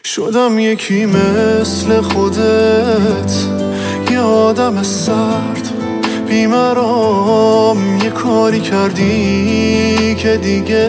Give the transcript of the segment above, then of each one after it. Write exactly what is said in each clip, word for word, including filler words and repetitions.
شدم یکی مثل خودت، یه آدم سرد بیمرام. یه کاری کردی که دیگه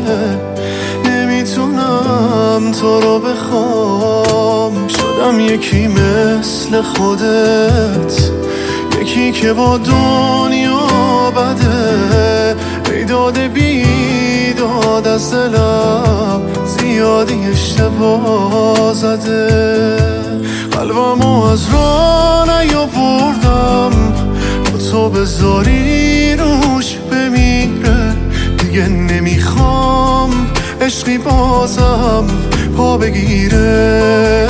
نمیتونم تو رو بخوام. شدم یکی مثل خودت، یکی که با دنیا بده. بیداد بیداد از دلم زیادی اشتباه زده. قلبمو از راه نیاوردم، با تو بذاری روش بمیره. دیگه نمیخوام عشقی بازم پا بگیره.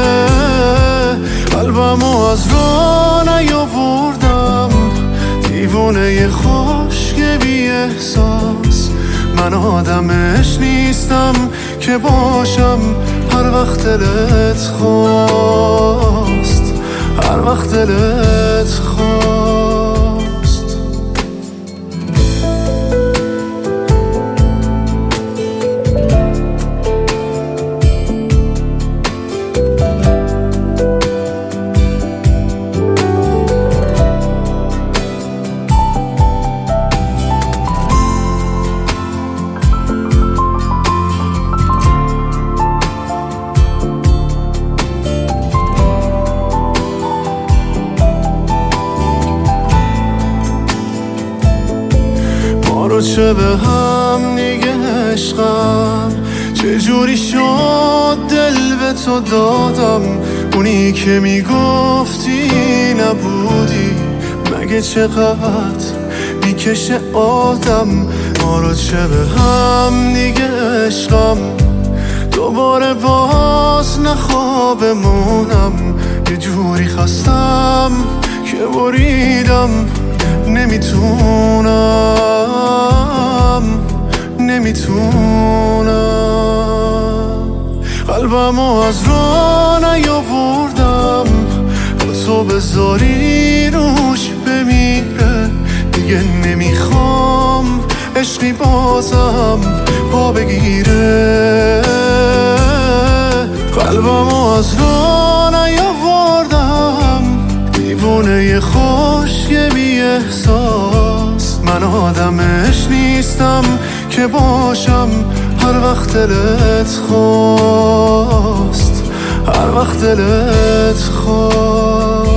قلبمو از راه نیاوردم، دیوونه خشک بی احساس. من آدمش نیستم که باشم هر وقت دلت خواست، هر وقت دلت خواست. چه به هم دیگه عشقم، چجوری شد دل به تو دادم. اونی که میگفتی نبودی، مگه چقدر میکشه آدم. ما رو چه به هم دیگه عشقم، دوباره باز نخوابمونم. یه جوری خستم که بریدم، نمیتونم نمیتونم. قلبمو از راه نیاوردم، با تو بذاری روش بمیره. دیگه نمیخوام عشقی بازم پا بگیره. قلبمو از راه نیاوردم، دیوونه خشک بی احساس. من آدمش نیستم که باشم هر وقت دلت خواست، هر وقت دلت خواست.